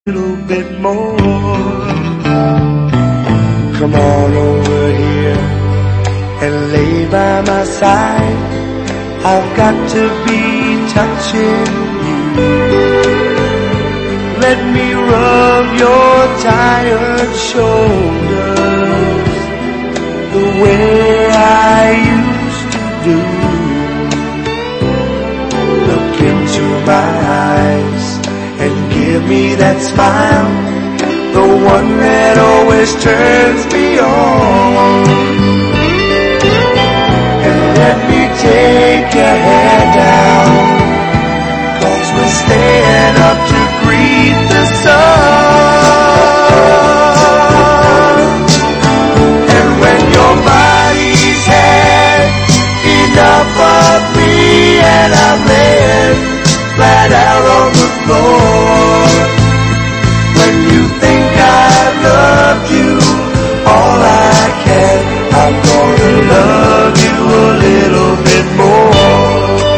little bit more. Come on over here and lay by my side. I've got to be touching you. Let me rub your tired shoulders the way I used to do. Look into my eyes and give me that smile, the one that always turns me on. And let me take your hair down, 'cause we're staying up to greet the sun. And when your body's had enough of me and I'm laying flat out on the floor, when you think I've loved you all I can, I'm gonna love you a little bit more.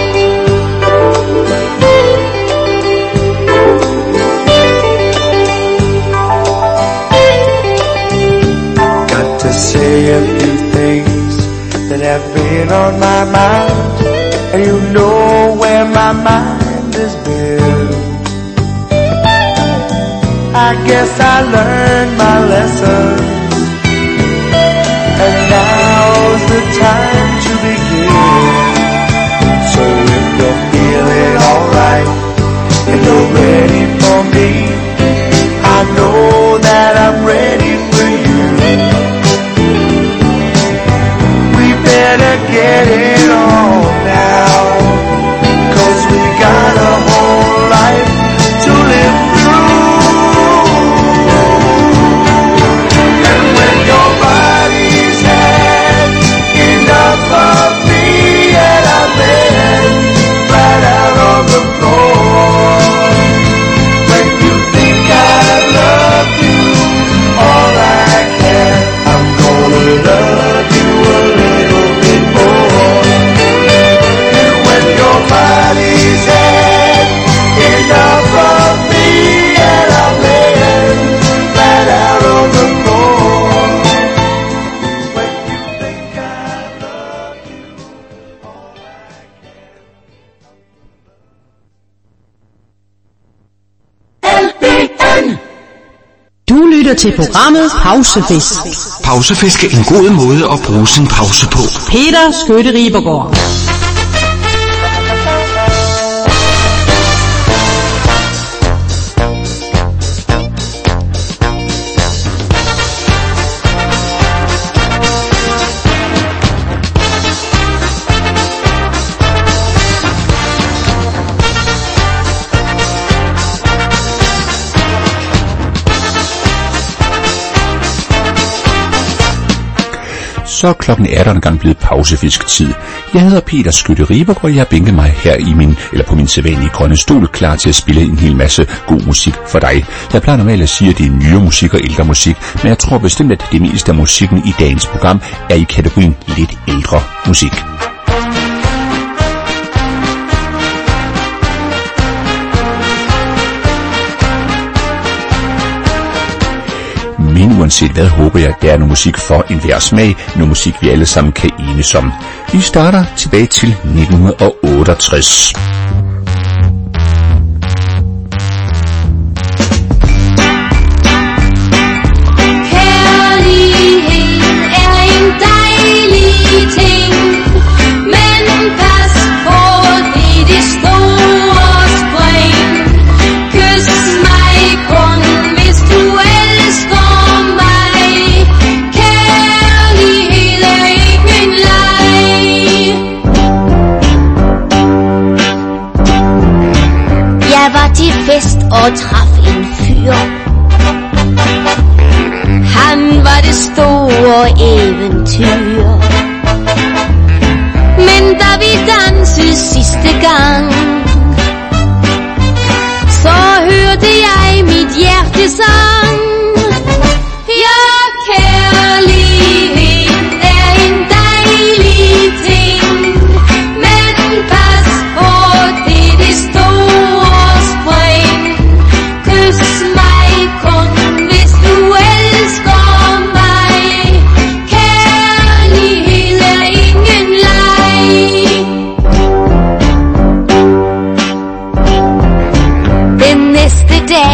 Got to say a few things that have been on my mind, and you know where my mind has been. I guess I learned my lesson, and now's the time to begin. So if you're feeling alright and you're ready for me, I know that I'm ready for you. We better get it on now, 'cause we got a whole life to live through. And when your body's had enough of me and I'm laying flat out on the floor, when you think I've loved you all I can, I'm gonna love you a little bit more. And when your body's had enough of me and I'm laying flat out on the floor, when you think I've loved you all I can. Du lytter til programmet Pausefisk. Pausefisk er en god måde at bruge sin pause på. Peter Skytte Ribergaard. Så er klokken 18 gang blevet pausefisk-tid. Jeg hedder Peter Skytte Ribergaard, og jeg har bænket mig her på min sædvanlige grønne stol, klar til at spille en hel masse god musik for dig. Jeg plejer normalt at sige, at det er nyere musik og ældre musik, men jeg tror bestemt, at det meste af musikken i dagens program er i kategorien lidt ældre musik. Men uanset hvad, håber jeg, at der er noget musik for enhver smag, noget musik vi alle sammen kan enes om. Vi starter tilbage til 1968. Fest og traf en fyr. Han var det store eventyr. Men da vi dansede sidste gang, så hørte jeg mit hjerte sang. Ja, kærlighed er en dejlig ting, men pas på det store spring. Kys mig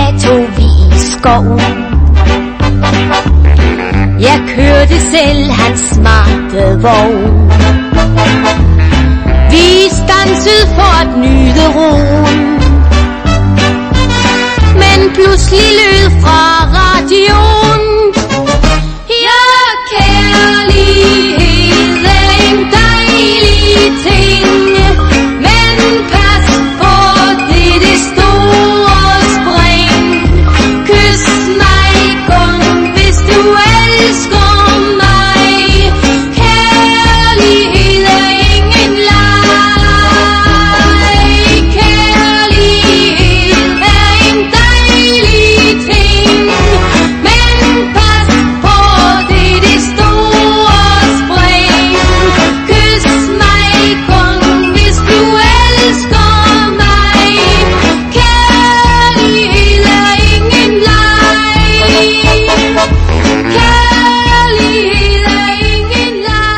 dag tog vi i skoven. Jeg kørte selv hans smarte vogn. Vi stansede for at nyde roen, men pludselig lød fra radioen: ja, kærlighed er en dejlig ting, men pas på det store spring. Kys mig kun, hvis du elsker mig. Kærlighed er ingen leg. Kærlighed er en dejlig ting, men pas på det store spring. Kys mig kun, hvis du elsker mig. Kærlighed er ingen leg. Kærlighed er ingen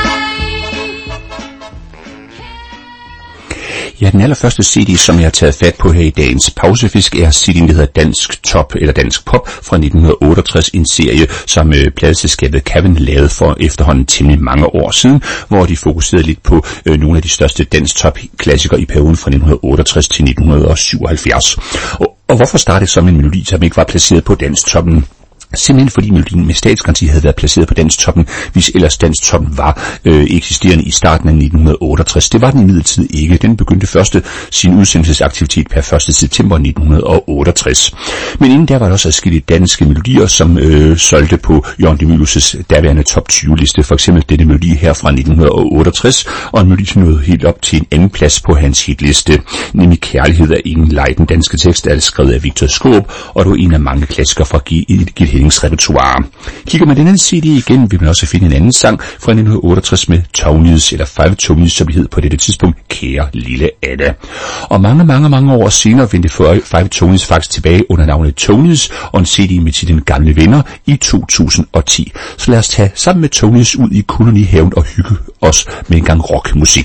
leg. Ja, den allerførste CD, som jeg har taget fat på her i dagens pausefisk, er CD'en, der hedder Dansk Top eller Dansk Pop fra 1968, en serie, som pladeselskabet Cavin lavede for efterhånden temmelig mange år siden, hvor de fokuserede lidt på nogle af de største dansk top klassikere i perioden fra 1968 til 1977. Og hvorfor startede som en melodi, som ikke var placeret på dansk toppen? Simpelthen fordi melodien med statsgaranti havde været placeret på danstoppen, hvis ellers danstoppen var eksisterende i starten af 1968. Det var den imidlertid ikke. Den begyndte først sin udsendelsesaktivitet per 1. september 1968. Men inden der var der også adskillige danske melodier, som solgte på Jørgen de Mylius' daværende top 20-liste. For eksempel denne melodi her fra 1968, og en melodi, som nåede helt op til en anden plads på hans hitliste, nemlig Kærlighed er ingen leg. Den danske tekst er skrevet af Victor Skaarup, og det var en af mange klassikere fra Gitte Hennings repertoire. Kigger man den anden CD igen, vil man også finde en anden sang fra 1968 med Tony's, eller Five Tony's, som det hed på dette tidspunkt, Kære lille Anna. Og mange år senere vendte Five Tony's faktisk tilbage under navnet Tony's, og en CD med titlen Gamle Venner i 2010. Så lad os tage sammen med Tony's ud i kolonihaven og hygge os med en gang rockmusik.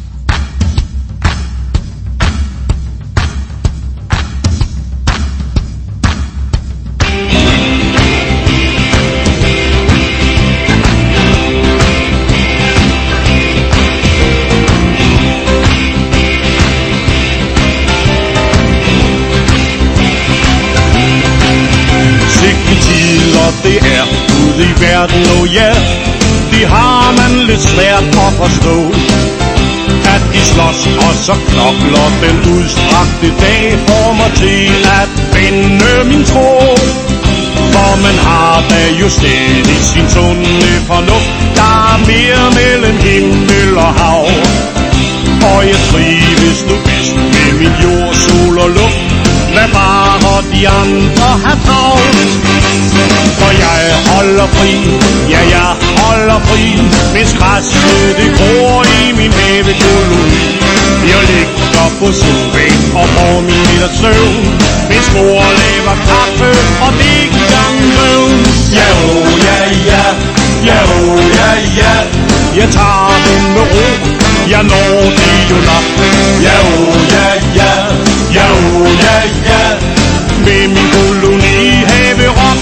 Det er ude i verden, og ja, det har man lidt svært at forstå. At de slås, og så knokler den udstrakte dag får mig til at vende min tro. For man har da jo stadig sin sunde fornuft. Der er mere mellem himmel og hav. Og jeg trives nu bedst med min jord, sol og luft. Lad bare de andre have travlt. For jeg holder fri, ja jeg holder fri, mens græsset det gror i min havekoloni. Jeg ligger på sofaen og får min lille søvn, mens mor laver kaffe og det ikke engang røvn. Ja oh ja ja, ja oh ja ja, jeg tager den med ro, jeg når det jo nok. Ja oh ja ja, ja oh ja ja, med min koloni haverock.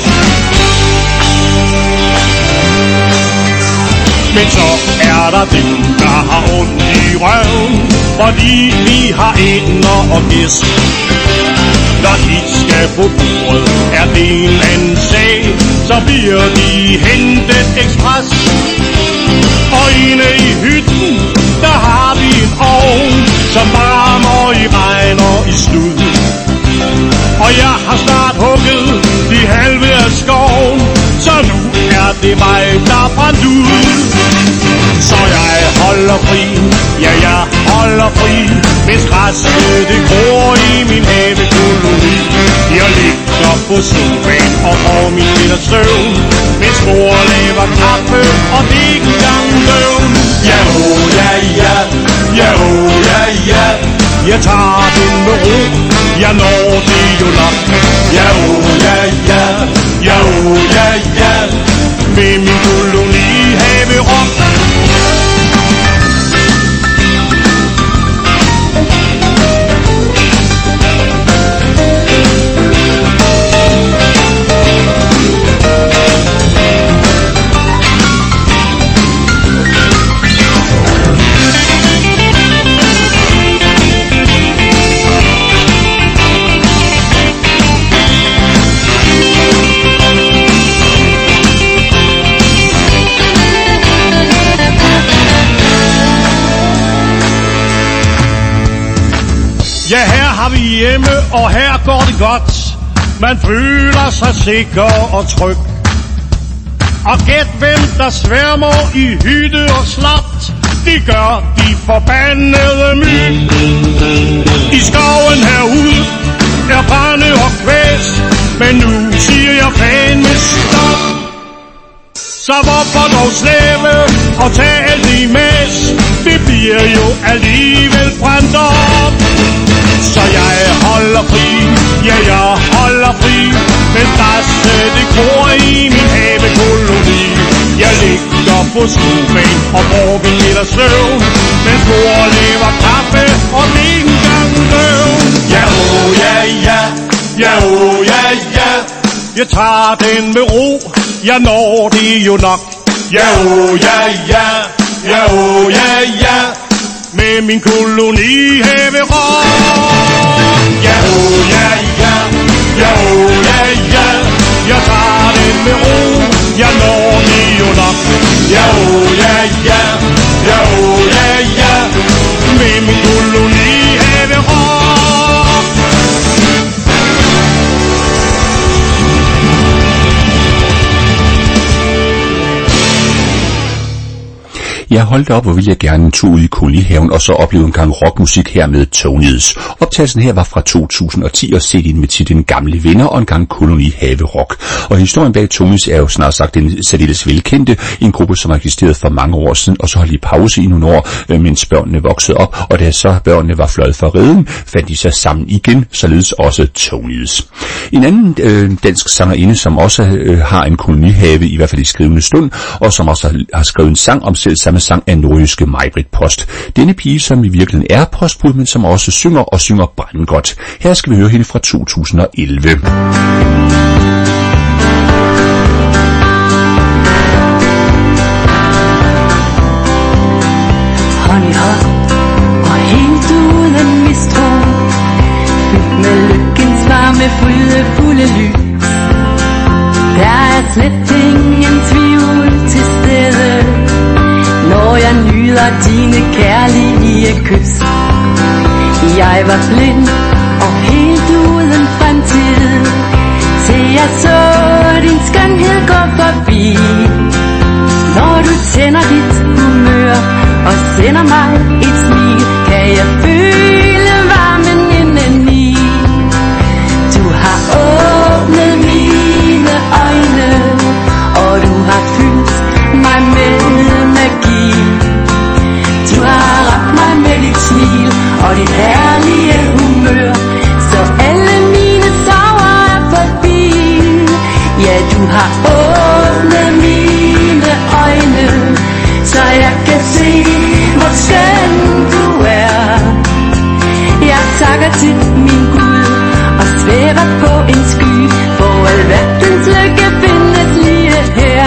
Men så er der dem, der har ondt i røven, fordi vi har ender og gæst. Når de skal på bordet, er det en anden sag, så bliver de hentet ekspres. Og inde i hytten, der har vi en ovn, som varmer i regn og i slud. Og jeg har snart hugget de halve af skoven, så nu er det mig, der brændt ud. Så jeg holder fri, ja jeg holder fri, mens græsset det gror i min havekoloni. Jeg ligger på sofaen og får min lille søvn, mens mor laver kaffe og det ikke engang løvn. Ja oh ja ja, ja oh ja ja, jeg tager den med ro, jeg når det jo nok. Ja oh ja ja, ja oh ja ja, med min koloni haverock. Ja, her har vi hjemme, og her går det godt. Man føler sig sikker og tryg. Og gæt hvem der sværmer i hytte og slot. Det gør de forbandede myg. I skoven herude er brænde og kvæs, men nu siger jeg fandme stop. Så hvorfor dog slæbe og tage alt i mæs? Det bliver jo alligevel brændt op. Så jeg holder fri, ja jeg holder fri, men græsset det gror i min havekoloni. Jeg ligger på sofaen og får min middagssøvn, men mor lever kaffe og min gang døvn. Ja, oh, ja, ja, ja, oh, ja, ja. Jeg tager den med ro, jeg når det jo nok. Ja, oh, ja, ja, ja, oh, ja, ja. Med min koloni haverok. Ja, oh, ja, ja, ja, oh, ja, ja. Jeg tager den med ro, jeg når det jo nok. Ja, oh, ja, ja, ja, oh, ja, ja. Med min koloni haverok. Jeg holdt op, hvor ville jeg gerne en tur ud i kolonihaven og så opleve en gang rockmusik her med Tonys. Optagelsen her var fra 2010 og CD'en med titlen Gamle Venner og en gang kolonihaverock. Og historien bag Tonys er jo snart sagt en særdeles velkendte, en gruppe som har eksisteret for mange år siden, og så holdt de pause i nogle år, mens børnene voksede op, og da så børnene var fløjet fra reden, fandt de sig sammen igen, således også Tonys. En anden dansk sangerinde, som også har en kolonihave, i hvert fald i skrivende stund, og som også har skrevet en sang om selv samme sang af nordjyske Maj-Britt Post. Denne pige, som i virkeligheden er postbud, men som også synger brandgodt. Her skal vi høre hende fra 2011. Hånd i hånd og helt uden mistro, fyldt med lykkens varme, frydefulde lys. Der er slet ingen tvivl til stede, når jeg nyder dine kærlige kys. Jeg var blind og helt uden fremtid, til jeg så din skønhed gå forbi. Når du tænder dit humør og sender mig et smil, kan jeg føle varmen indeni. Du har åbnet mine øjne, og du har fyldt mig med magi. Du har ramt mig med dit smil og dit herlige humør, så alle mine sorger er forbi. Ja, du har åbnet mine øjne, så jeg kan se, hvor skøn du er. Jeg takker til min Gud og svæver på en sky, hvor alverdens lykke findes lige her.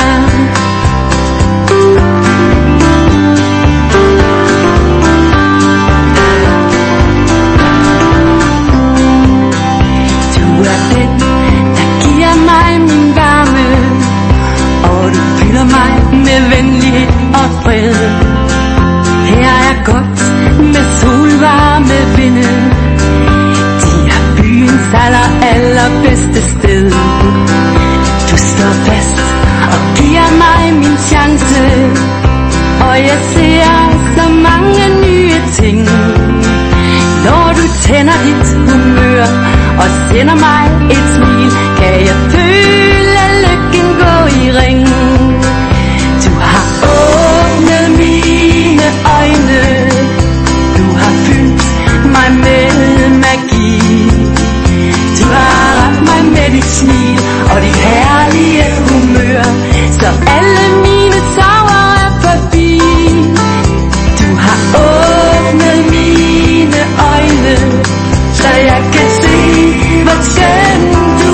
Du er den, der giver mig min varme, og du fylder mig med venlighed og fred. Her er godt med solvarme vinde, de er byens allerbedste sted. Du står fast og giver mig min chance, og jeg ser så mange nye ting. Når du tænder dit humør og sender mig et smil, kan jeg føle lykken gå i ring. Du har åbnet mine øjne, du har fyldt mig med magi. Du har ramt mig med dit smil og dit herlige humør, så alle mine sorger er forbi. Du har åbnet mine øjne, så jeg kan se, hvor skøn du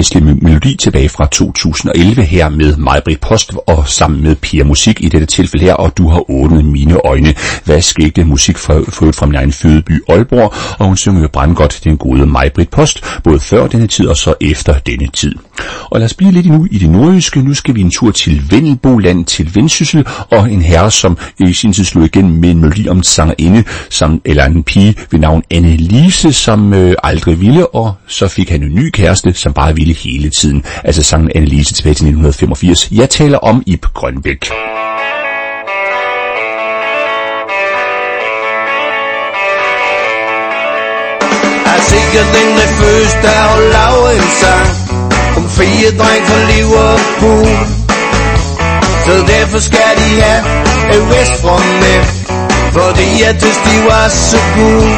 festlig melodi tilbage fra 2011 her med Maj-Britt Post og sammen med Pia Musik i dette tilfælde her, og Du har åbnet mine øjne. Hvad skete musik fra min egen fødeby Aalborg, og hun synger jo brandgodt den gode Maj-Britt Post, både før denne tid og så efter denne tid. Og lad os blive lidt nu i det nordjyske. Nu skal vi en tur til Vendelboland, til Vendsyssel, og en herre, som i sin tid slog igen med en melodi om en sangerinde, eller en pige ved navn Annelise, som aldrig ville, og så fik han en ny kæreste, som bare ville hele tiden. Altså sangen Annelise tilbage til 1985. Jeg taler om Ib Grønbæk. Sikkert den der første har lavet en sang om 4 dreng fra Liverpool. Så derfor skal de have et West From med, fordi jeg synes de var så gode.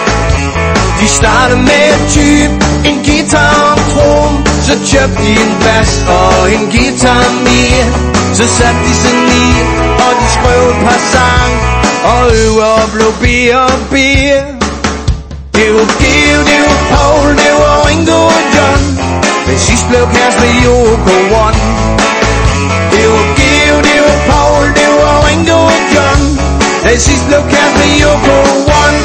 De startede med at type en guitar og en trom, så købte de en bass og en guitar mere. Så satte de sig ned, og de skrev et par sang, og øver og blev bedre og bedre. Det var Geo, det var Paul, det var Ringo og John, men sidst blev kæreste med Yoko One. Det var Geo, det var Paul, det var Ringo og John, men sidst blev kæreste med Yoko One.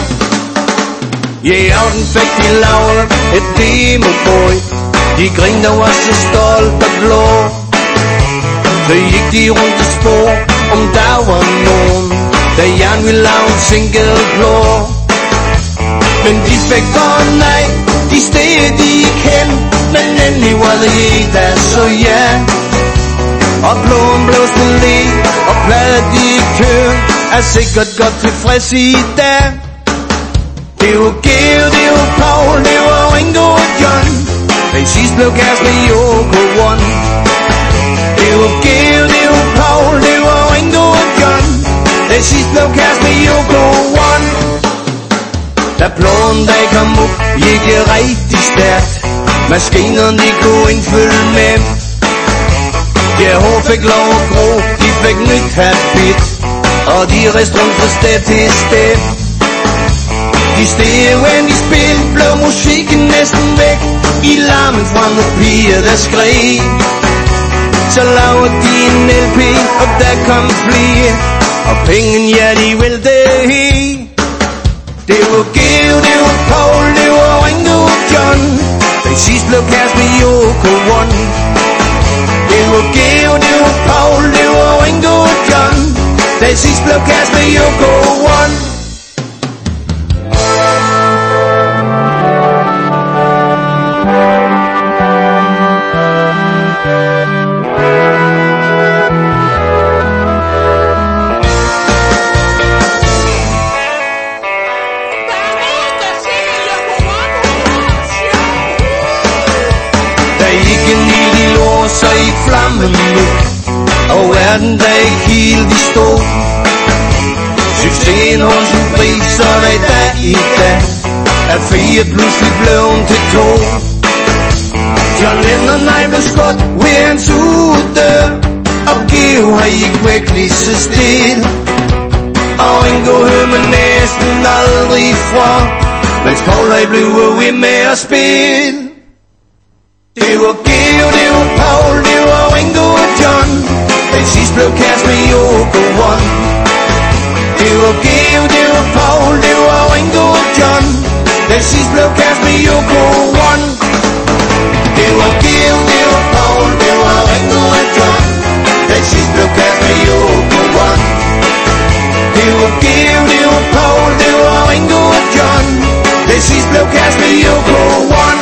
Ja, og den fik de lavet et demoboy, de grinede og var så stolt og blå. Så gik de rundt og spurgte, om der var nogen, der gerne ville lave en single blå. Men de fik bare nej, de steder de ikke hen, men endelig var det ikke der, så ja. Og blåen blev stille, og plader de ikke kører, er sikkert godt tilfreds i dag. Det var Geo, det var Paul, det var Ringo og John, men sidst blev kæreste med Yoko One. Det var Geo, det var Paul, det var Ringo og John, men sidst blev kæreste med Yoko One. Da blåen dag kom op, gik det rigtig stærkt. Maskinerne de kunne ikke følge med. Der hår fik lov at gro, de fik nyt habit, og de rest rundt fra sted til sted. De steder, when de spillede, blev musikken næsten væk i larmen fra nogle piger, der skreg. Så lavede de en LP, og der kom flere, og penge, ja, de væltede helt. Det var Geo, det var Paul, det var Ringo og John, den sidst blev kæreste med Yoko One. Det var Geo, det var Paul, det var Ringo og John, den sidst blev kæreste med Yoko One. Så i flammen nu, og verden der ikke helt i stå. Succesen hos en pris, og der i dag er 4 pludselig blevet til 2. John Lennon blev skudt ved hans udør, og Geo har ikke væk lige så stille. Og Ringo hører man næsten aldrig fra, mens Paul har blevet ved med at spille. Det var Geo, det var Paul, det var Ringo og John, den sidst blev kæreste med Yoko One. Det var Geo, det var Paul, det var Ringo og John, den sidst blev kæreste med Yoko One. Det var Geo, det var Paul, det var Ringo og John, den sidst blev kæreste med Yoko One. Det var Geo, det var Paul, det var Ringo og John, den sidst blev kæreste med Yoko One.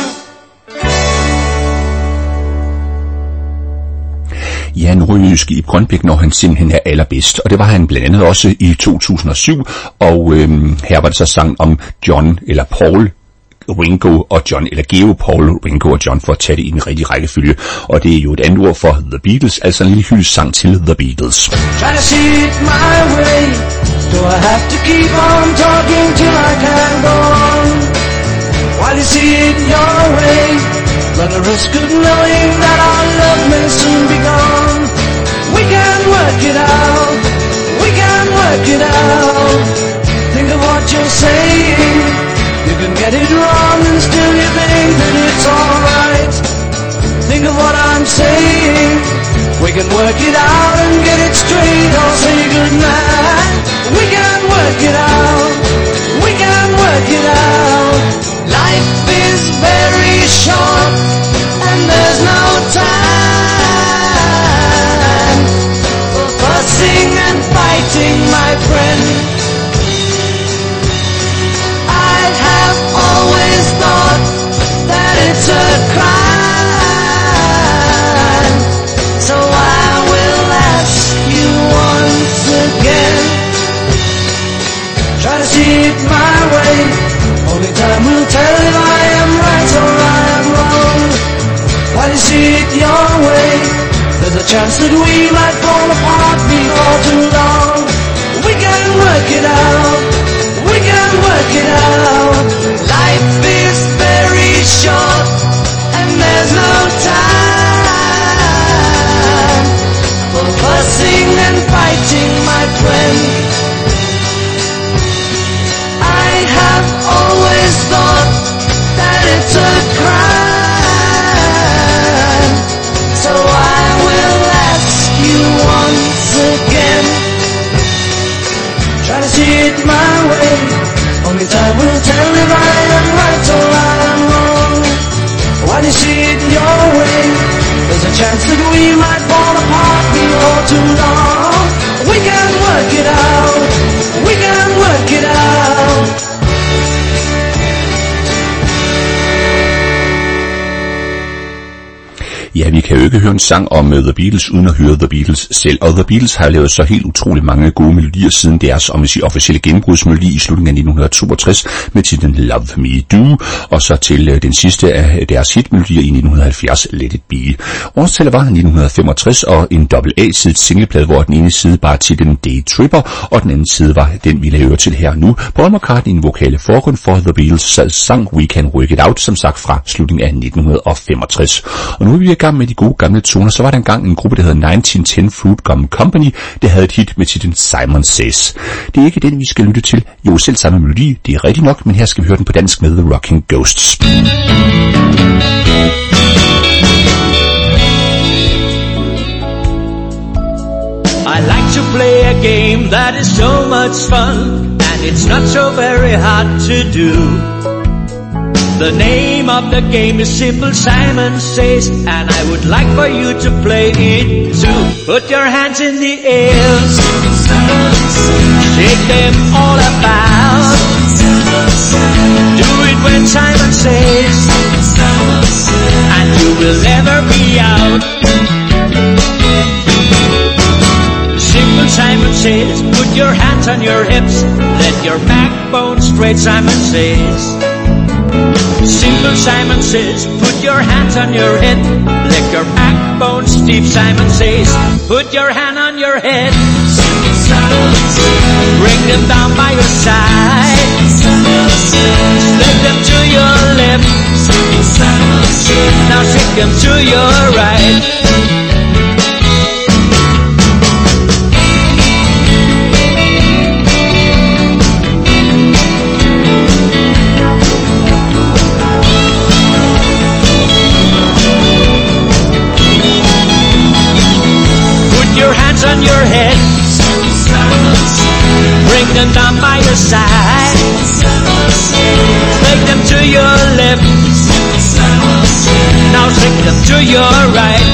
Ja, nordjyske Ib Grønbæk, når han simpelthen er allerbedst. Og det var han blandt andet også i 2007. Og her var det så sang om John eller Paul, Ringo og John, eller Geo, Paul, Ringo og John, for at tage det i en rigtig rækkefølge. Og det er jo et andet ord for The Beatles, altså en lille hyldesang til The Beatles. Try to see it my way. Do I have to keep on talking till I can go on? While you see it your way, run a risk of knowing that our love may soon be gone. We can work it out, we can work it out. Think of what you're saying. You can get it wrong and still you think that it's alright. saying we can work it out and get it straight or say goodnight. We can work it out, we can work it out. Life is very short and there's no time for fussing and fighting, my friend. I have always thought that it's a crime, so I will ask you once again. Try to see it my way, only time will tell if I am right or I am wrong. Why do you see it your way? There's a chance that we might fall apart before too long. We can work it out, we can work it out. Life is very short and there's no time for fussing and fighting, my friend. I have always thought that it's a crime, so I will ask you once again. Try to see it my way, only time will tell if I am right or I am wrong. Why do you see it your way? There's a chance that we might fall apart before too long. We can work it out, we can work it out. Ja, vi kan jo ikke høre en sang om The Beatles uden at høre The Beatles selv. Og The Beatles har lavet så helt utrolig mange gode melodier siden deres, om vi siger, officielle gennembrudsmelodi i slutningen af 1962 med titlen Love Me Do, og så til den sidste af deres hitmelodier i 1970, Let It Be. Årstallet var 1965 og en AA-sidet singleplade, hvor den ene side bare titlen Day Tripper, og den anden side var den, vi laver til her nu. Paul McCartney, en vokale forgrund for The Beatles, sang We Can Work It Out, som sagt fra slutningen af 1965. Og nu er vi i gang med de gode gamle toner. Så var der engang en gruppe, der hedder 1910 Fruit Gum Company. Det havde et hit med titlen Simon Says. Det er ikke den, vi skal lytte til. Jo, selv samme melodi, det er rigtigt nok, men her skal vi høre den på dansk med The Rocking Ghosts. I like to play a game that is so much fun, and it's not so very hard to do. The name of the game is simple, Simon Says, and I would like for you to play it too. Put your hands in the air, shake them all about. Do it when Simon says, and you will never be out. Simple Simon Says, put your hands on your hips, let your backbone straight, Simon Says. Simple Simon Says, put your hands on your head, let your backbone steep, Simon Says. Put your hand on your head, bring them down by your side, slip them to your left, now shake them to your right. On your head, bring them down by your side, take them to your left, now take them to your right.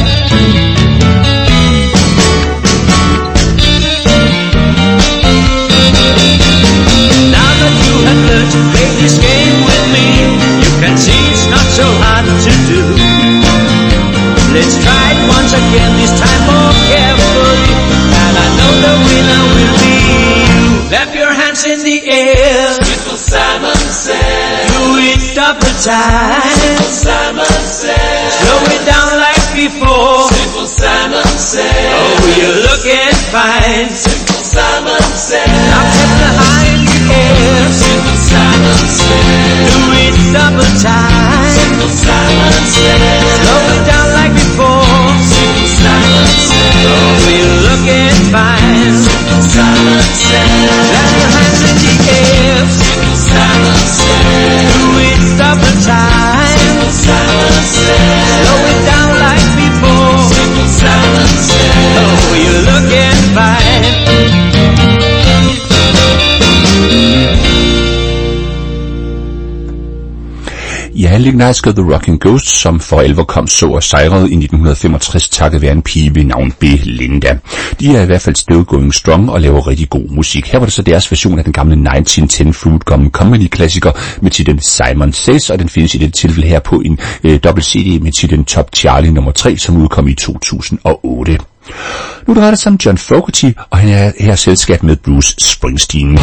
Now that you have learned to play this game with me, you can see it's not so hard to do. Let's try it once again, this time more carefully, and I know the winner will be you. Clap your hands in the air, Simple Simon Says. Do it double time, Simple Simon Says. Slow it down like before, Simple Simon Says. Oh, you're looking fine, Simple Simon Says. Now clap the high in the air, Simple Simon Says. Do it double time, Simple Simon Says. Slow it down like before, Simple Simon Says. Oh, you're looking fine, Simple Simon Says. Clap your hands in the air, Simple Simon Says. Do it double time, Simple Simon Says. er legendariske The Rocking Ghosts, som for alvor kom så og sejrede i 1965 takket være en pige ved navn Belinda. De er i hvert fald still going strong og laver rigtig god musik. Her var det så deres version af den gamle 1910 Fruit Gum Company-klassiker med titlen Simon Says, og den findes i dette tilfælde her på en dobbelt CD med titlen Top Charlie nummer 3, som udkom i 2008. Nu drejer det sig om John Fogerty, og han er her selskab med Bruce Springsteen.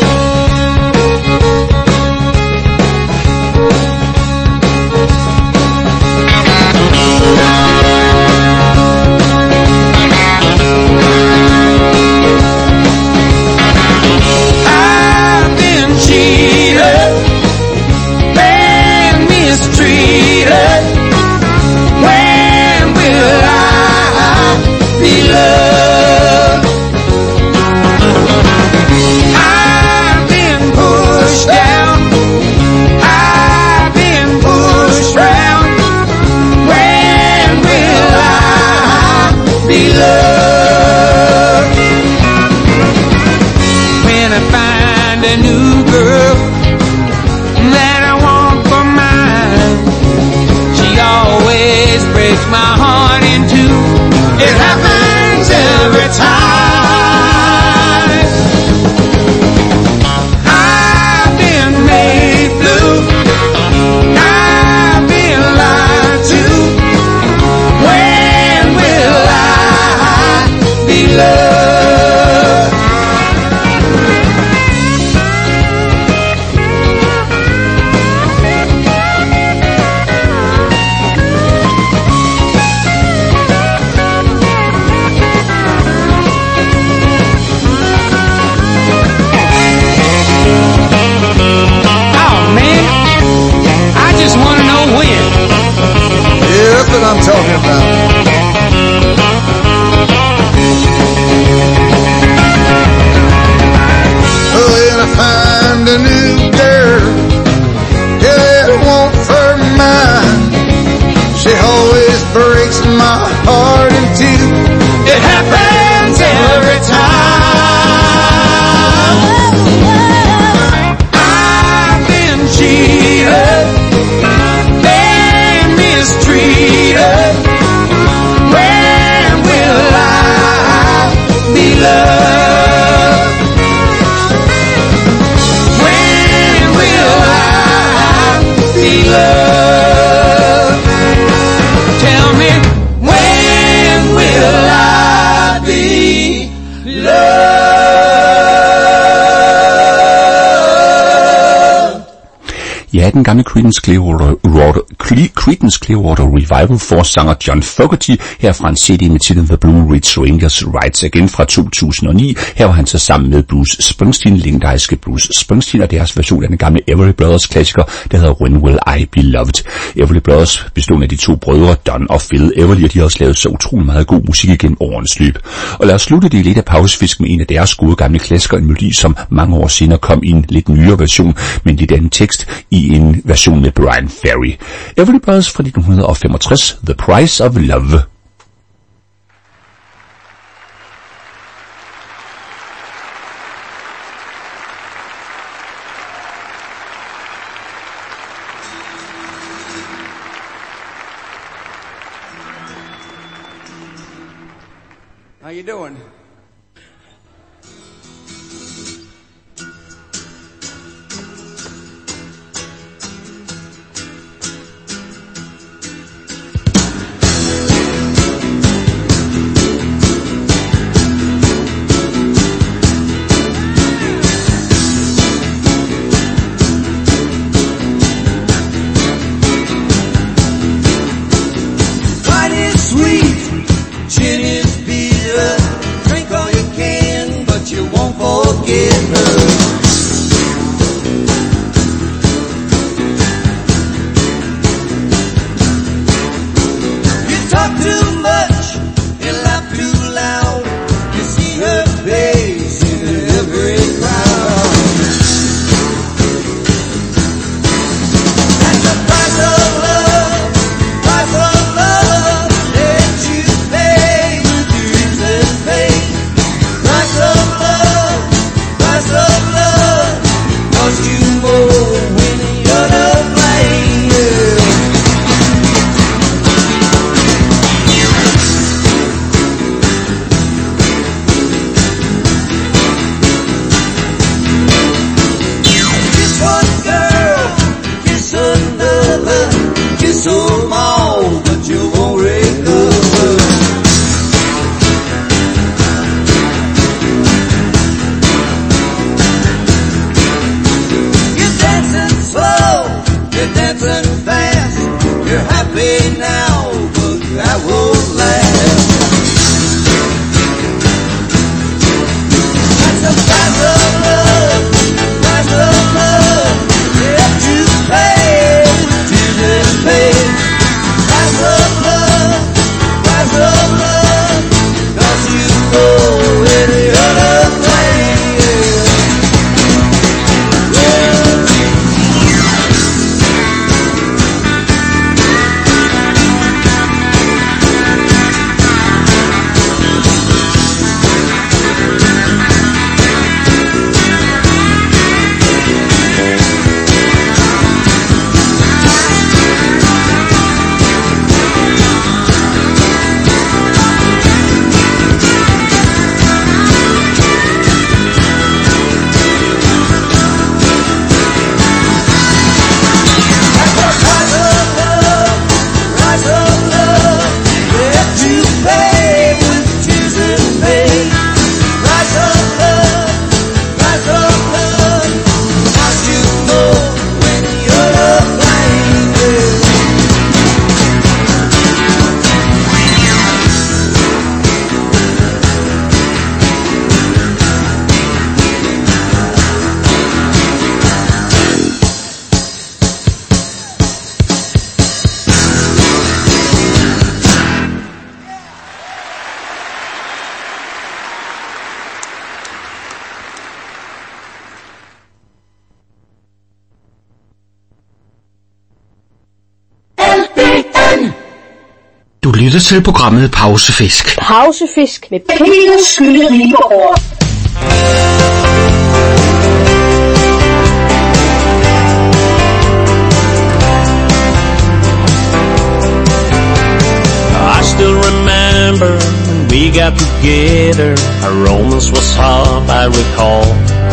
I'm talking about. When I find a new girl, yeah, I want for mine. She always breaks my heart in two. It happens every time. I've been cheated, been mistreated. When will I be loved? When will I be loved? Tell me, when will I be loved? Ja, den gamle Creedence Clearwater Revival forsanger John Fogerty her fra en CD med titlen The Blue Ridge Rangers Rides Again fra 2009. Her var han så sammen med Bruce Springsteen, legendariske Bruce Springsteen, og deres version af den gamle Everly Brothers klassiker, der hedder When Will I Be Loved. Everly Brothers bestod af de to brødre Don og Phil Everly, og de har også lavet så utrolig meget god musik igennem årenes løb. Og lad os slutte det lidt af pausefisk med en af deres gode gamle klassikere, en melodi, som mange år senere kom i en lidt nyere version, men lidt anden tekst i en version med Brian Ferry. Everly Brothers fra 1965, The Price of Love. How you doing? Price of love. pay with tears and pain. Price of love, price of love. How you know when you're not playing with? Du lytter til programmet Pausefisk. Pausefisk med Peter Skylde-Ribergaard. I still remember when we got together, our romance was hot, I recall.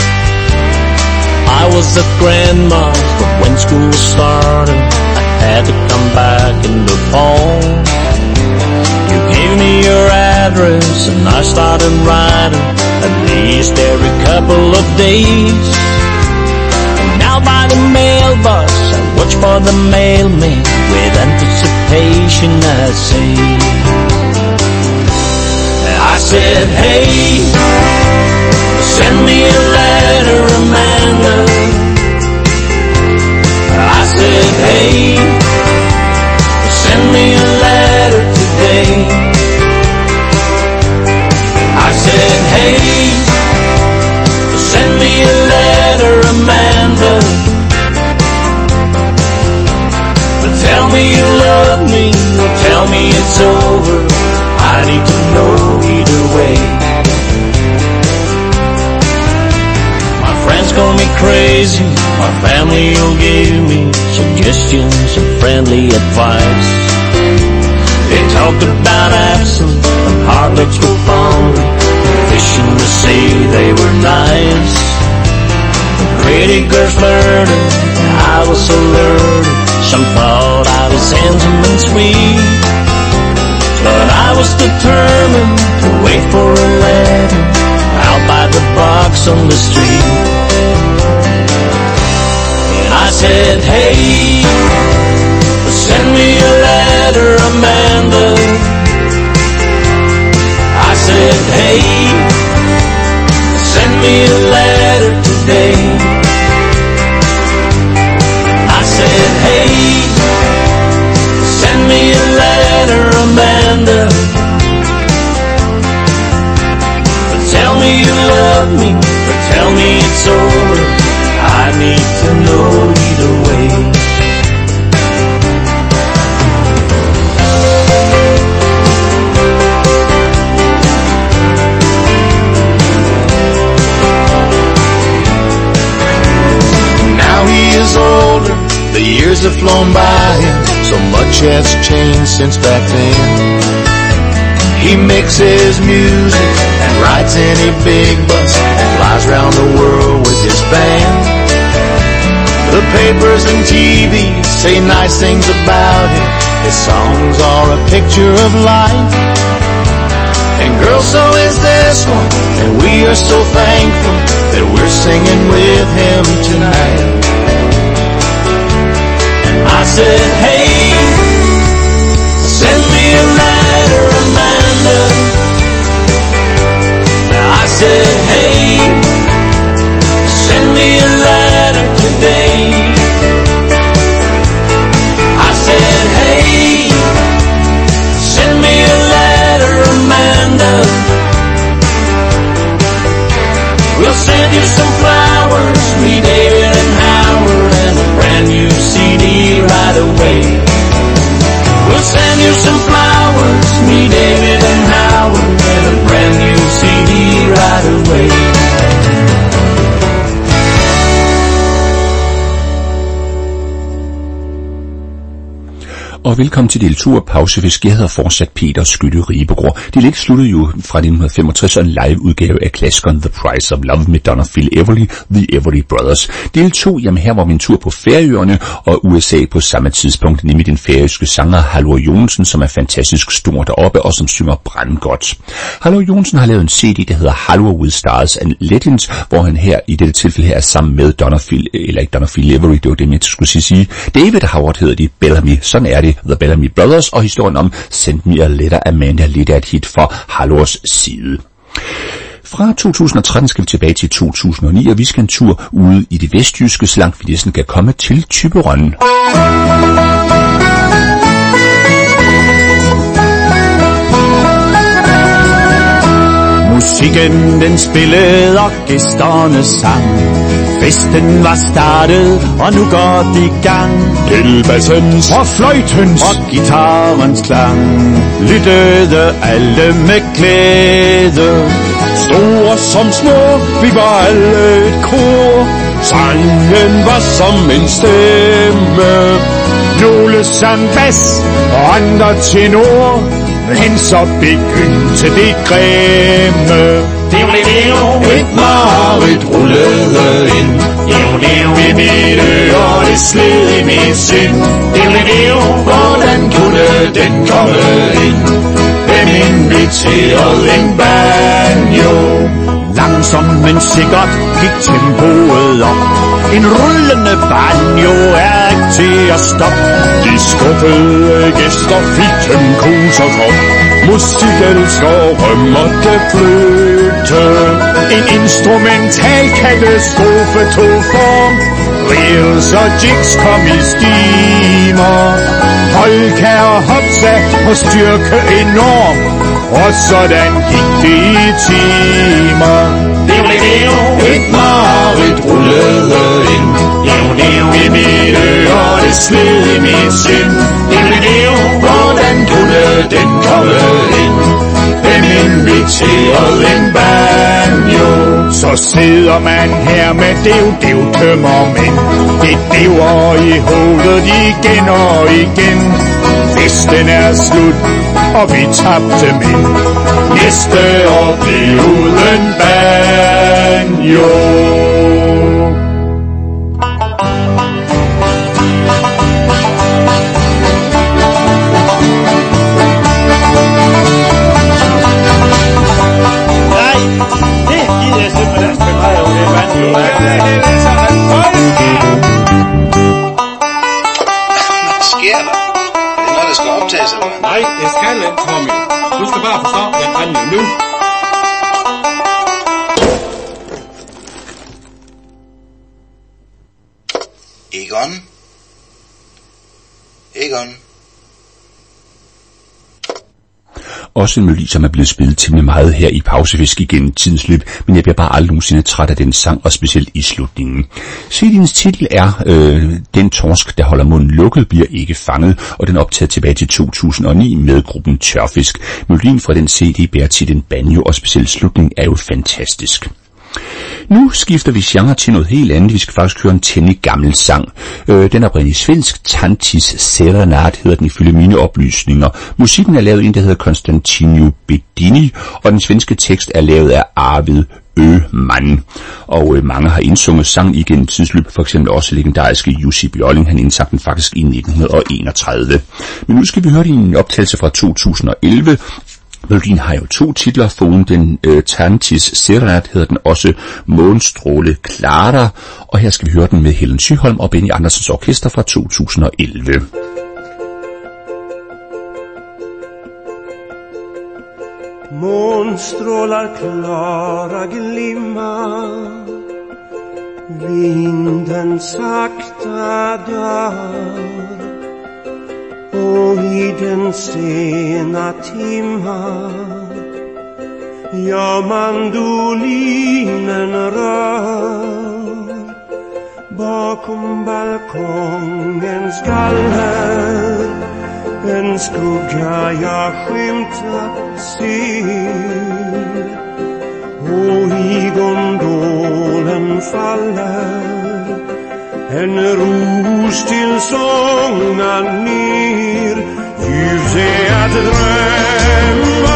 I was at grandma's, but when school started, I had to come back in the fall. You gave me your address and I started writing at least every couple of days. And now by the mailbox I watch for the mailman with anticipation, I say. I said, hey, send me a letter, Amanda. I said, hey, send me a letter today. I said, hey, send me a letter, Amanda. But tell me you love me, or tell me it's over. I need to know either way. My friends call me crazy, my family will give me suggestions and friendly advice. They talked about absinthe and harlots were fondly fishing to see they were nice. The pretty girls flirted, I was alerted. Some thought I was handsome and sweet, but I was determined to wait for a letter out by the box on the street. And I said, hey, send me a letter, Amanda. I said, hey, send me a letter today. I said, hey, send me a letter, Amanda. But tell me you love me, or tell me it's over. I need to know either way. Now he is older, the years have flown by him. So much has changed since back then. He mixes music and rides in a big bus and flies around the world with his band. The papers and TV say nice things about him. His songs are a picture of life. And girl, so is this one, and we are so thankful that we're singing with him tonight. I said, hey, send me a letter, Amanda. I said, hey, send me a letter today. I said, hey, send me a letter, Amanda. We'll send you some flowers, me, David and Howard, and a brand new CD right away. velkommen til del 2 af Pausefisk. Jeg hedder fortsat Peter Skytte Ribegaard. Det sluttede jo fra 1965 en live udgave af klassikeren The Price of Love med Don og Phil Everly, The Everly Brothers. Del 2, jamen her var min tur på Færøerne og USA på samme tidspunkt, nemlig den færøske sanger Halvor Johnsen, som er fantastisk stor deroppe og som synger brandgodt. Halvor Johnsen har lavet en CD, der hedder Halvor with Stars and Legends, hvor han her i dette tilfælde her er sammen med Don og Phil, eller ikke Don og Phil Everly, det var det, jeg skulle sige. David Howard hedder de, Bellamy. Sådan er det, The Bellamy Brothers, og historien om Send Me a Letter Amanda lidt af et hit fra Halvors side. Fra 2013 skal vi tilbage til 2009, og vi skal en tur ude i det vestjyske, så langt vi næsten kan komme til Thyborøn. Musikken den spillede, og gæsterne sang. Festen var startet, og nu går det i gang. Til bassens og fløjtens og guitarens klang lyttede alle med glæde. Store som små, vi var alle et kor. Sangen var som en stemme. Nogle sang bas og andre tenor, men så begyndte det grimme. Et mareridt rullede ind i mit øre, og det sled i mit sind. Hvordan kunne den komme ind? Hvem inviterede en banjo? Langsomt men sikkert gik tempoet op. En rullende banjo er ikke til at stoppe. De skuffede gæster fik en koserkrop. Musikelskere måtte flytte. En instrumental katastrofe tog form. Reels og jigs kom i stimer. Polka og hopsa på styrke enorm. Og sådan gik det i timer. Et mareridt rullede ind i mit øre, og det sled i mit sind. Hvordan kunne den komme ind? Hvem inviterede en banjo? Så sidder man her med tømmermænd. Det dæver i hovedet igen og igen. Festen er slut, og vi tabte mænd. Næste år blev uden banjo. Nej, det skal ikke, Tommy. Du skal bare forstå den anden nu. Egon. Også en melodi, som er blevet spillet temmelig meget her i Pausefisk igennem tidens løb, men jeg bliver bare aldrig nogensinde træt af den sang, og specielt i slutningen. CD'ens titel er Den torsk, der holder munden lukket, bliver ikke fanget, og den er optaget tilbage til 2009 med gruppen Tørfisk. Melodien fra den CD bærer titlen Banjo, og specielt slutningen er jo fantastisk. Nu skifter vi genre til noget helt andet. Vi skal faktisk høre en temmelig gammel sang. Den er oprindeligt svensk. Tantis Serenad hedder den ifølge mine oplysninger. Musikken er lavet af en, der hedder Konstantino Bedini, og den svenske tekst er lavet af Arvid Öhman. Og mange har indsunget sangen igennem tidsløb, for eksempel også legendariske Jussi Björling. Han indsang den faktisk i 1931. Men nu skal vi høre det i en optagelse fra 2011. Melodien har jo to titler. Foruden den Tantis Serenad hedder den også Månstråle Clara, og her skal vi høre den med Helen Sygholm og Benny Andersens orkester fra 2011. Månstrålar klara glimma, vinden sakta dör, och i den sena timma, ja, mandolinen rör bakom balkongens galler. En skugga jag skymtat ser, och i gondolen faller en ros till sången ner. Ljus är att drömma,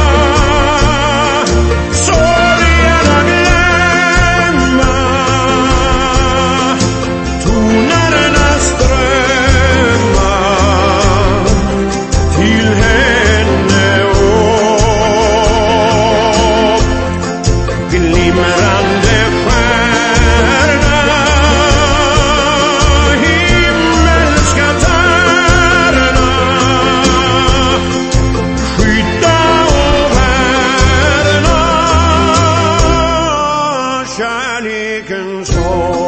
sorgerna glömma, tonerna strömma till henne och glimrande stjärna, himmelska tärna, skydda och värna kärlekens sång.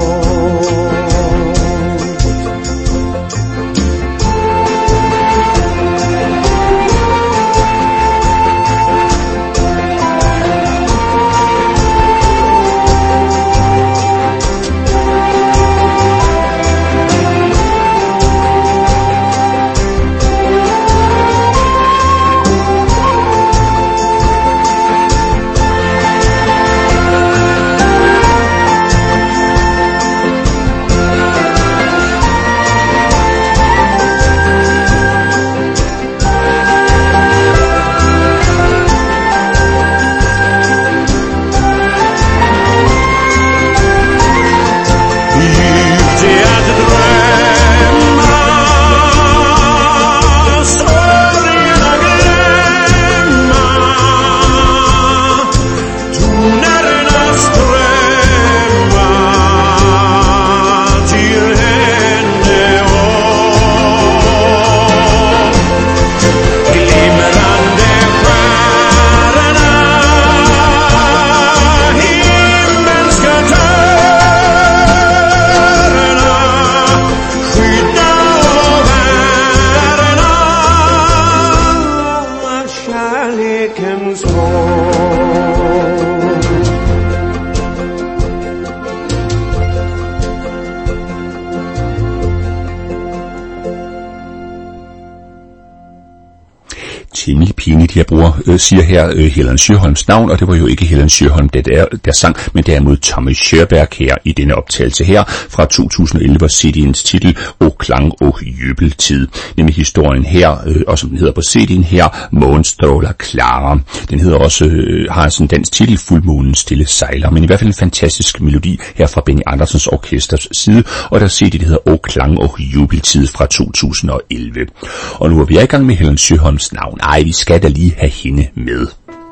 Temmelig pinligt, jeg siger her Helen Sjöholms navn, og det var jo ikke Helen Sjöholm, der sang, men derimod Tommy Körberg her i denne optagelse her fra 2011, og CD'ens titel O Klang og Jubeltid, nemlig historien her, og som den hedder på CD'en her, Månestrålar Klara. Den hedder også, har sådan en dansk titel, Fuldmånens stille sejler, men i hvert fald en fantastisk melodi her fra Benny Andersens orkesters side, og der CD, det hedder O Klang og Jubeltid fra 2011. Og nu er vi i gang med Helen Sjöholms navn. Ej, vi skal da lige have hende med.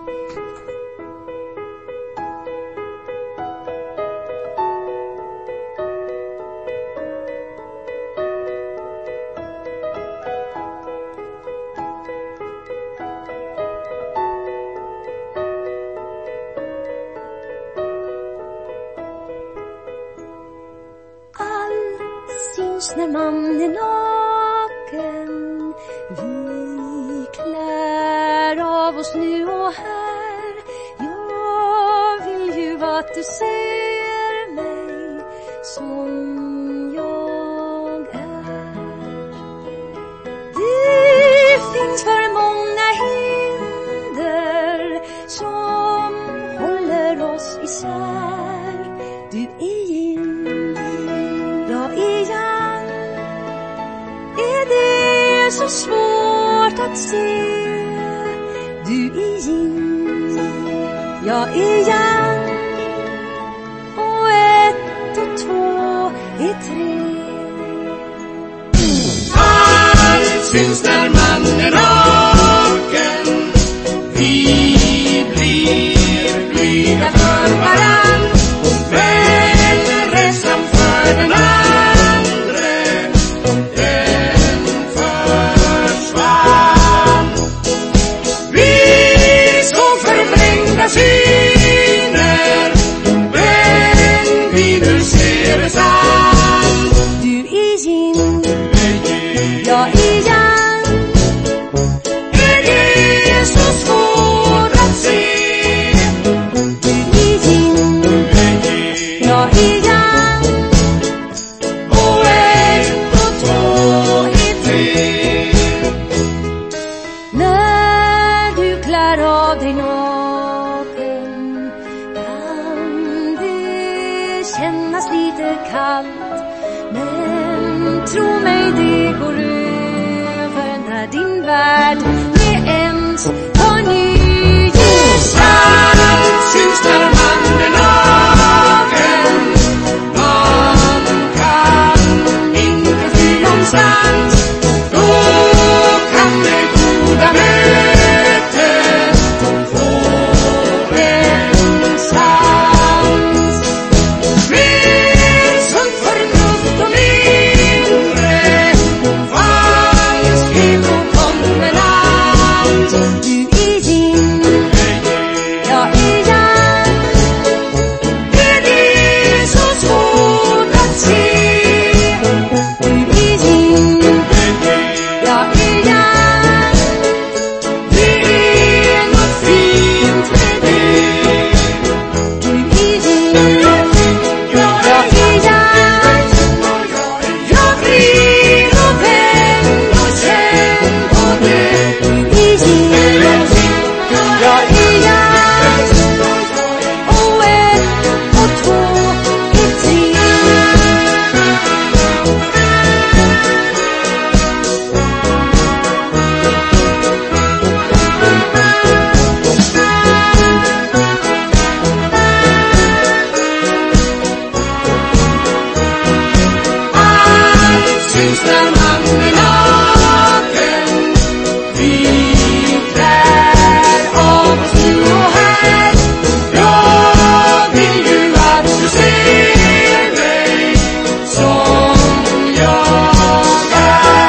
Allt syns när man är naken. Vi klär av oss nu och här. Jag vill ju att du ser mig som jag är. Det finns för många hinder som håller oss isär. Du är yin, jag är yang. Är det så svårt att se? Du är yin, jag är yang. Och 1 och 2 är 3. Allt syns när man är naken. Vi blir blyga för varann och väl rädslan för den andre. Den försvann. Vi så förvrängda syner, men vi nu ser det sant. Du är yin, jag är yang. Är det så svårt att se? Du är yin, jag är yang. Och 1 och 2 är 3. När du klär av dig naken kan det kännas lite kallt. Men tro mig, det går över när din värld med ens på nygestalt. Syns när man är naken, man kan inte fly någonstans. Då kan det goda mötet få en chans. Med sunt förnuft och mindre falskhet och konvenant. Du är din, jag är jag. Är det så svårt att se? Du är din, jag är jag. Det är något fint med det. Du är din, jag är jag. Jag blir och vän och känn på det. Du är din, jag är jag. Och ett och två är tre. Allt syns när man är naken. Vi klär av oss nu och här. Jag vill ju att du ser mig som jag är.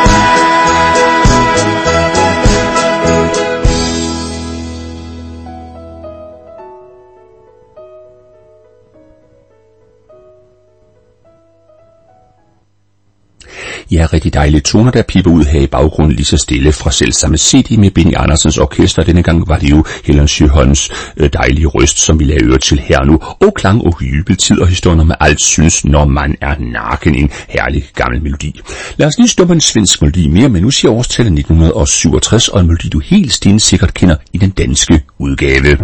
Ja, rigtig dejlige toner, der piper ud her i baggrunden lige så stille fra selvsamme CD med Benny Andersens orkester. Denne gang var det jo Helen Sjöholms dejlige røst, som vi lader øre til her nu. Og klang og jubeltid og historien om, at alt synes, når man er naken. En herlig gammel melodi. Lad os lige stoppe en svensk melodi mere, men nu siger årstallet 1967, og en melodi, du helt stensikkert kender i den danske udgave.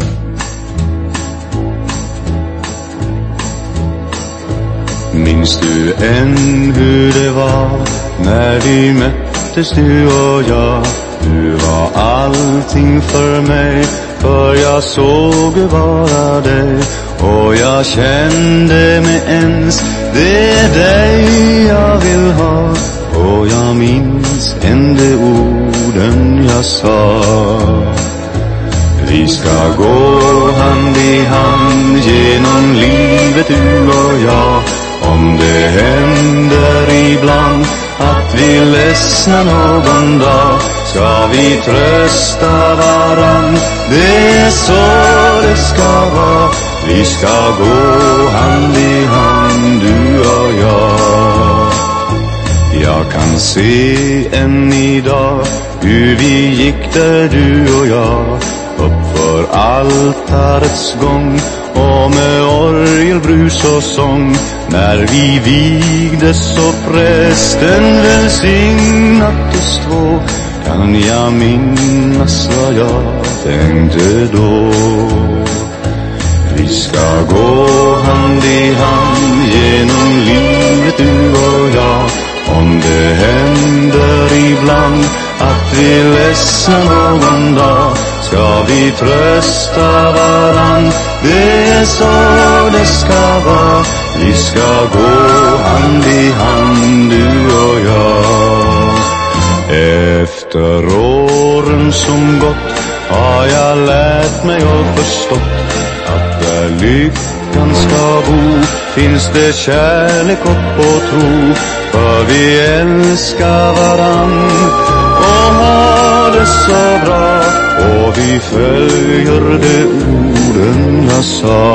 Minns du än hur det var när vi möttes du och jag? Du var allting för mig, för jag såg bara dig. Och jag kände mig ens, det är dig jag vill ha. Och jag minns än de orden jag sa. Vi ska gå hand i hand genom livet du och jag. Om det händer ibland att vi ledsnar någon dag, ska vi trösta varann, det är så det ska vara. Vi ska gå hand i hand du och jag. Jag kan se än idag hur vi gick där du och jag, uppför altarets gång och med orgelbrus och sång. När vi vigdes och prästen välsignat oss två, kan jag minnas vad jag tänkte då. Vi ska gå hand i hand genom livet du och jag. Om det händer ibland att vi ledsnar någon dag, ska vi trösta varann, det är så det ska vara. Vi ska gå hand i hand du och jag. Efter åren som gått har jag lärt mig och förstått att där lyckan ska bo finns det kärlek, hopp och tro. För vi älskar varann och har det så bra, och vi följer de orden jag sa.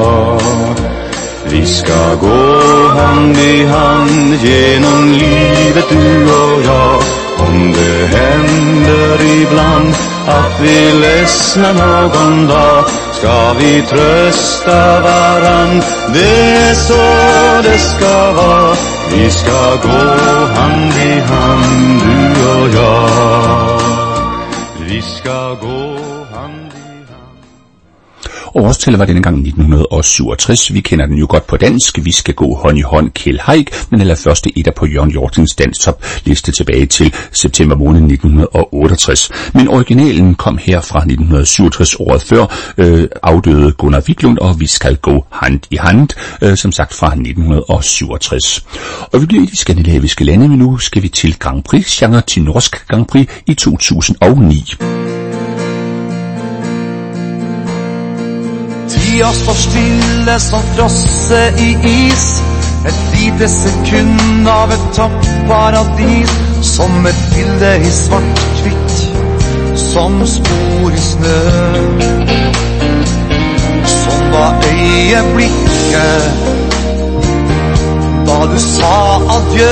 Vi ska gå hand i hand genom livet du och jag. Om det händer ibland att vi ledsnar någon dag, ska vi trösta varann, det är så det ska vara. Vi ska gå hand i hand du och jag. Vi ska gå hand i hand. Årstallet var denne gang 1967. Vi kender den jo godt på dansk. Vi skal gå hånd i hånd, Kjeld Haik, men allerførste etter på Jørgen Hjortings danstopliste tilbage til september måned 1968. Men originalen kom her fra 1967, året før afdøde Gunnar Wiklund, og vi skal gå hand i hand, som sagt fra 1967. Og vi bliver i de skandinaviske lande, men nu skal vi til Grand Prix-genre, til Norsk Grand Prix i 2009. Tida står stille som frosse i is, et lite sekund av et topparadis, som et bilde i svart-hvitt, som spor i snø. Som var øyeblikket da du sa adjø.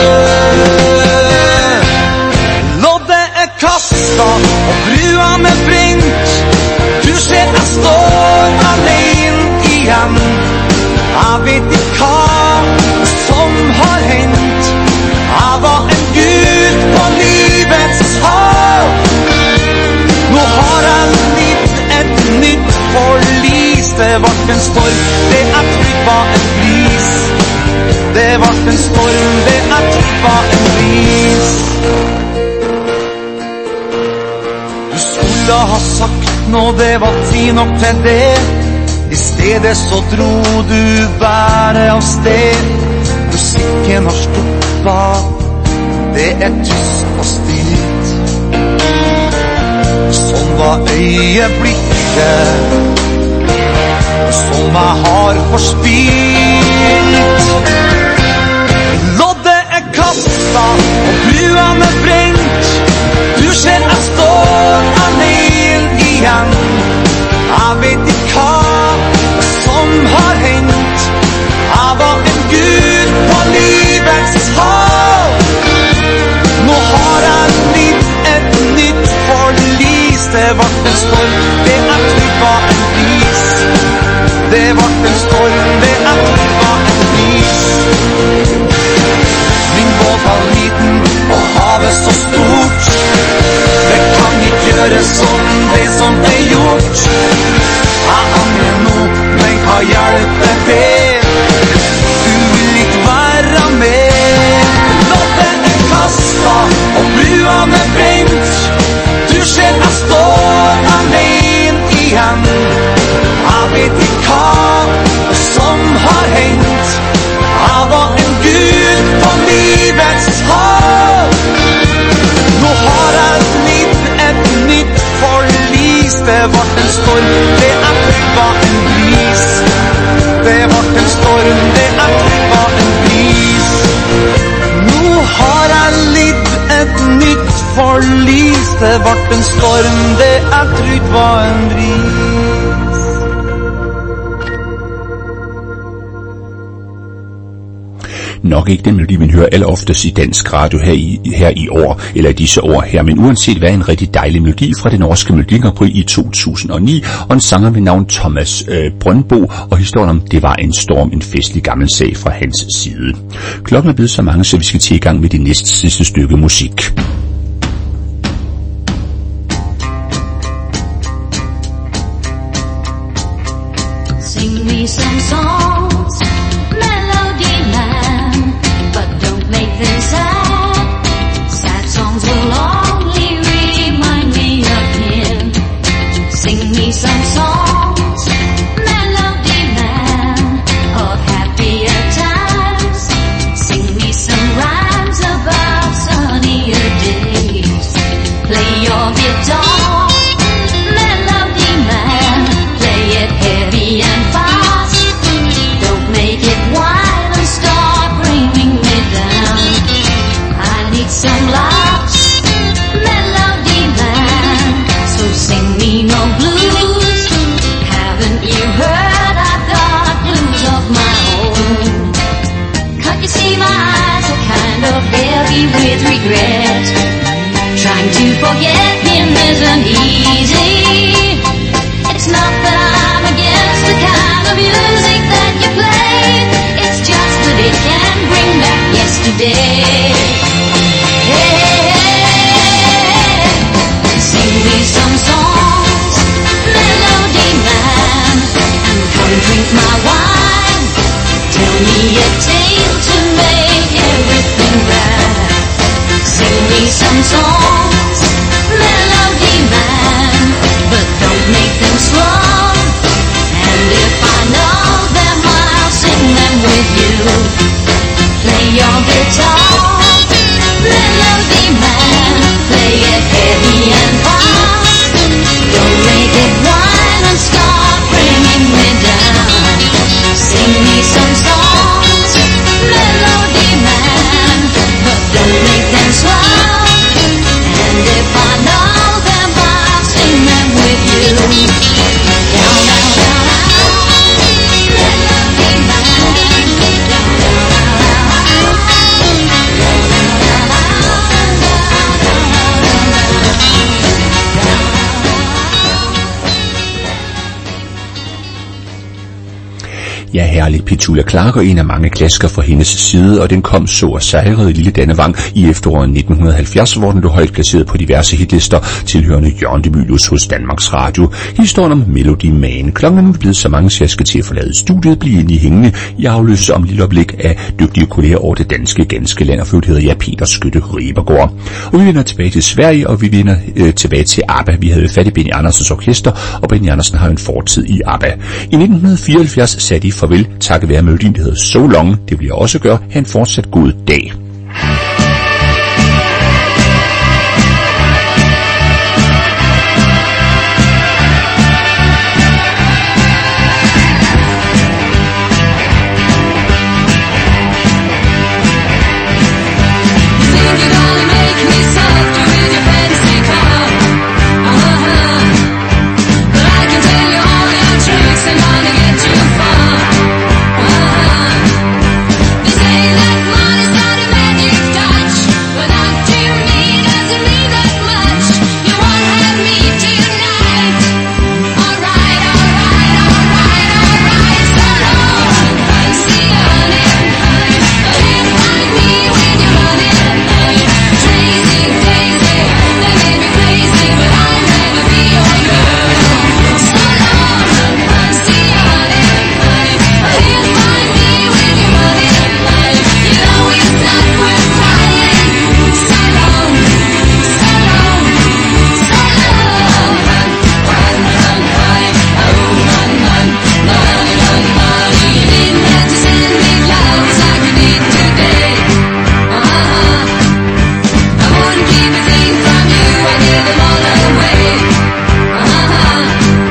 Loddet er kastet og bruene brent, du ser jeg står alene igjen. Jeg vet ikke hva som har hendt, jeg var en gud på livets hav. Nå har jeg litt et nytt forlis, det vart en storm, det jeg trodde var en bris. Det vart en storm, det jeg trodde var en bris. Du skulle ha sagt nå, det var tid nok til det. I stedet så dro du bare av sted. Musikken har stoppet, det er tyst og stilt. Sånn var øyeblikket som jeg har forspilt. Loddet er kastet og bruene brent, du ser jeg står alene igjen. Jeg vet ikke hva som har hendt, jeg var en gud på livets hav. Nå har jeg litt et nytt forlis, det vart en storm, det jeg trodde var en bris. Det vart en storm, det jeg trodde var en bris. Min båt var liten og havet så stort, det kan ikke gjøre sånn det som ble gjort. Jeg angrer nå, men hva hjelper det? Du vil ikke være med. Loddet er kastet og bruene brent, du ser jeg står alene igjen. Jeg vet ikke hva som har hendt, jeg var en gud på livets hav. Nå har jeg litt et nytt forlis, det vart en storm, det jeg trodde var en bris. Det vart en storm, det jeg trodde var en bris. Nå har jeg litt et nytt forlis, det vart en storm, det jeg trodde var en bris. Nok ikke den melodi, man hører alleroftest i dansk radio her i år, eller i disse år her, men uanset hvad, en rigtig dejlig melodi fra det norske Melodi Grand Prix i 2009, og en sanger ved navn Thomas Brøndbo, og historien om det var en storm, en festlig gammel sag fra hans side. Klokken er blevet så mange, så vi skal til i gang med det næste sidste stykke musik. Sing me some songs, melody man, but don't make them sad. Sad songs will only remind me of him. Sing me some songs, melody man, of happier times. Sing me some rhymes about sunnier days. Play your guitar, melody man, play it heavy and fast. Don't make it wild and start bringing me down. I need some laughs, melody man, so sing me no blues. Haven't you heard I've got blues of my own? Can't you see my eyes are kind of heavy with regret? Trying to forget him isn't easy. It's not that I'm against the kind of music that you play, it's just that it can bring back yesterday. Sing me some songs, melody man, Ja, herlig Petula Clark og en af mange klassikere fra hendes side, og den kom så og sejrede Lille Dannevang i efteråret 1970, hvor den blev højt placeret på diverse hitlister tilhørende Jørgen de Mylius hos Danmarks Radio. Historien om Melody Man. Klokken er nu blevet så mange, så jeg skal til at forlade studiet, blive inde i hængende i afløse om lille oplæg af dygtige kolleger over det ganske land, og hedder jeg Peter Skytte Ribergaard. Og vi vender tilbage til Sverige, og vi vender tilbage til ABBA. Vi havde fat i Benny Andersens orkester, og Benny Andersen har en fortid i ABBA. I 1974 sagde de farvel, takket være melodien, der hedder So Long. Det vil jeg også gøre. Ha' en fortsat god dag.